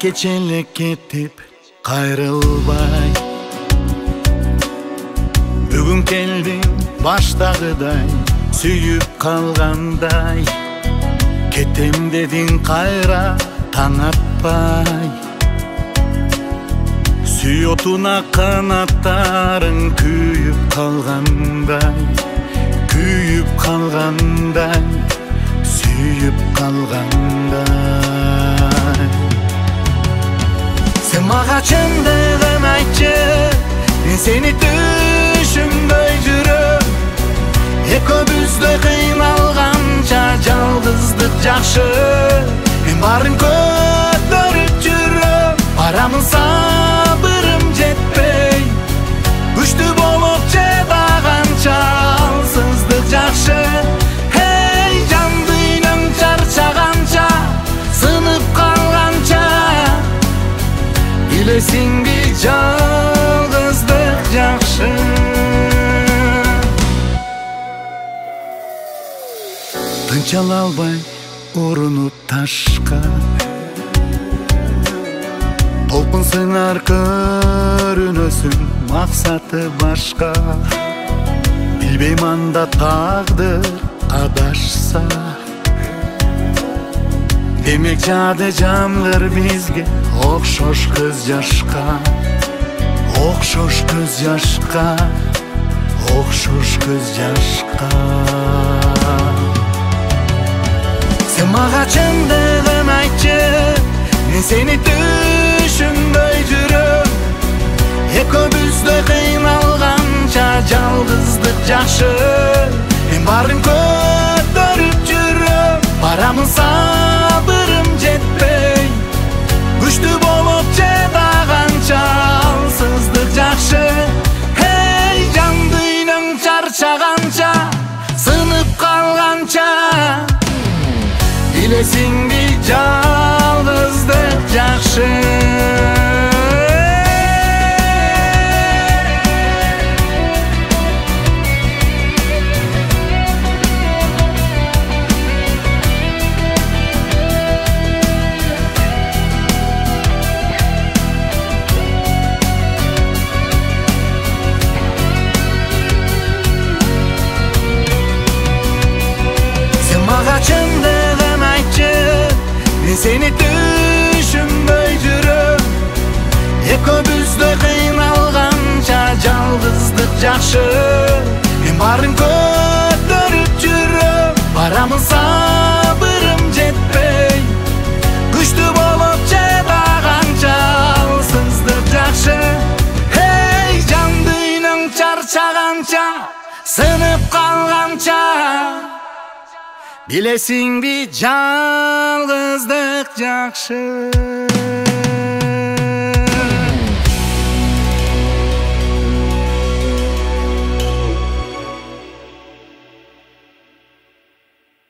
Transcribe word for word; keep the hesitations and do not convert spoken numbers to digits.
кечелек кетип кайрылбай, бүгүн келдим баштагыдай сүйүп калгандай. Кетем дедиң кайра таң атпай, сүй отуна канаттарың күйүп калгандай, күйүп калгандай, сүйүп калгандай. Сен мага чындыгын айтчы, мен сени түшүнбөй жүрөм. Экөөбүз да кыйналганча жалгыздык жакшы, мен барын көтөрүп жүрөм. Барамын сабырым жетпей, күчтүү болуп чыдаганча алсыздык жакшы. Эй, жан дүйнөң чарчаганча, сынып калганча, билесиңби жалгыздык жакшы. Тынчала албай уруну ташка, толкун сыңар көрүнөсүң, максаты башка. Билбейм анда тагдыр адашса, демек жады жамлыр бизге окшош көз жашка, окшош көз жашка, окшош көз жашка. Сен мага чындыгын айтчы, мен сени түшүнбөй жүрөм. Экөөбүз да кыйналганча жалгыздык жакшы, мен барын көтөрүп жүрөм. Барамын сабырым жетпей, күчтүү болуп чыдаганча алсыздык жакшы. Эй, жан дүйнөң чарчаганча, сынып калганча, билесиңби жалгыздык жакшы. Сен мага чындыгын айтчы, мен сени түшүнбөй жүрөм. Экөөбүз да кыйналганча жалгыздык жакшы, мен барын көтөрүп жүрөм. Барамын сабырым жетпей, күчтүү болуп чыдаганча алсыздык жакшы. Эй, жан дүйнөң чарчаганча, сынып калганча, билесиңби жалгыздык жакшы.